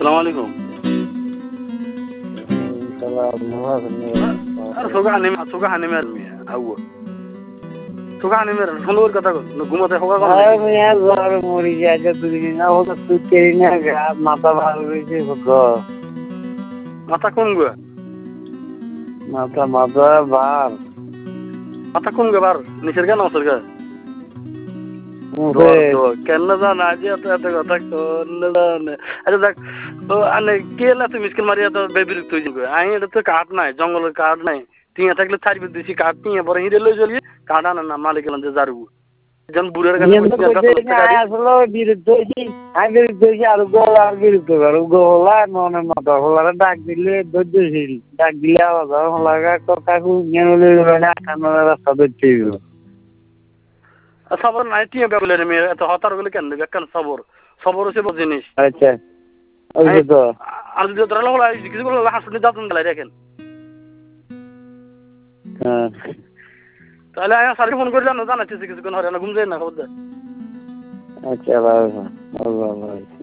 আসসালামু আলাইকুম। আর সোগা হানি মের মিয়া আউয়া সোগা হানি মের ফোনের কথা কর ঘুমাতে হোগা কর মরি যায় দুদিন না হতো তুই কেরি না মাথা ভালো রয়েছে মাথা কোন গো মাথা মাথা ভার মাথা কোন গো বার নিচের গা নসের গা কেন জান আজ এত এত কথা কোন জানে আচ্ছা দেখ তো আনে কে না তুই মিসকেল মারিয়া তো বেবিরক্ত হয়ে যাবে আই এটা তো কাঠ নাই জঙ্গলের কাঠ নাই টিয়া থাকলে ছাড়বি দিছি কাঠ টিয়া পরে হিরে লই জ্বলিয়ে কাঠ আনে না মালিক এলাম যে জারু যেমন বুড়ের কাছে আসলে বিরুদ্ধ হয়েছি আমি বিরুদ্ধ হয়েছি আর গোলা আর বিরুদ্ধ করো গোলা মনে মতো হোলারে ডাক দিলে ধৈর্যশীল ডাক দিলে আওয়াজ হোলাগা কথা রাস্তা ধরতে সবর নাই টিয়া বেবলে মেয়ে এত হতার বলে কেন কেন সবর সবর হচ্ছে বড় জিনিস আচ্ছা ওই তো আর যদি তোরা হলো কিছু বলে হাসপাতালে যাতন গেলাই দেখেন হ্যাঁ তাহলে আমি স্যারকে ফোন করে জানাচ্ছি কিছুক্ষণ হরে না ঘুম যায় না খবর দে আচ্ছা ভাই